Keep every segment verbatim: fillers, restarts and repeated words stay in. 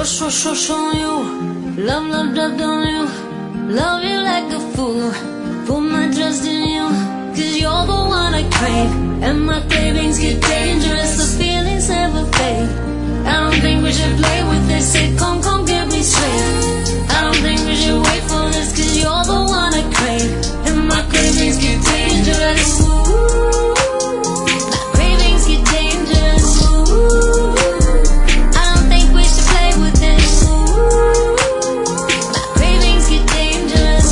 Rush, rush, rush on you. Love, love, love on you. Love you like a fool. Put my trust in you, cause you're the one I crave. And my cravings get dangerous, the feelings never fade. I don't think we should play with this. Say, come, come, get me straight. I don't think we should wait for this, cause you're the one I crave. And my cravings get dangerous. My cravings get dangerous. I don't think we should play with this. My cravings get dangerous.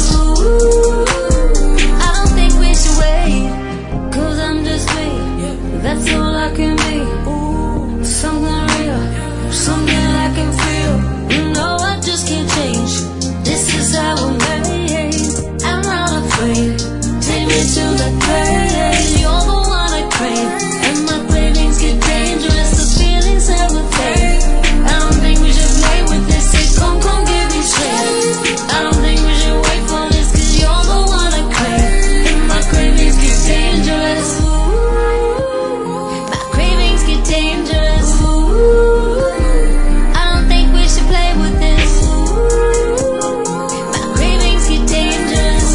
I don't think we should wait, cause I'm just waiting. That's all I can be. Something real, something I can feel. You know I just can't change. This is how I'm made. I'm not afraid. Take me to the place. You're the one I crave. And my cravings get dangerous. The feelings never fade. I don't think we should play with this. Say, come, come, get me straight. I don't think we should wait for this, cause you're the one I crave. And my cravings get dangerous. My cravings get dangerous. I don't think we should play with this. My cravings get dangerous.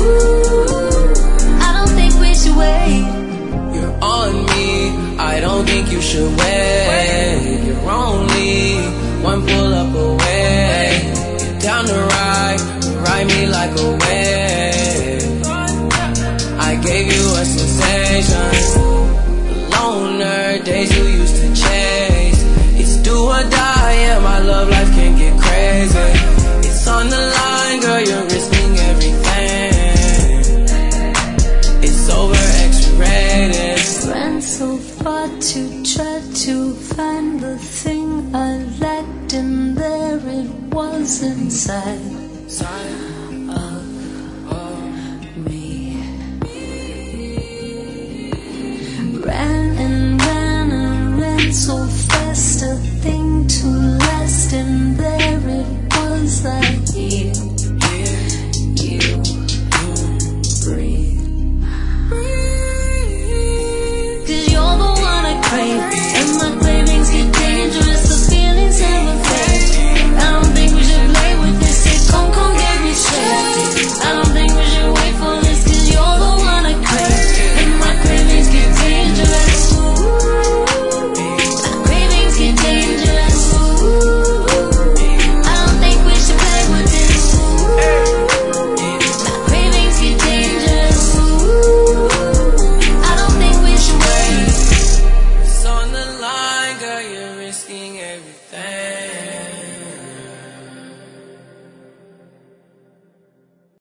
I don't think we should wait. You're on me, I don't think you should wait. You're only one pull up away. You're down to ride, ride me like a wave. I gave you a sensation. Loner days you used to chase. It's do or die, yeah, my love life can get crazy. It's on the line, girl, you're risking everything. It's over X-rated. Ran so far to try to find the thing I lacked, and there it was inside of me. Ran and ran and ran so fast, a thing to last, and there it was, I hear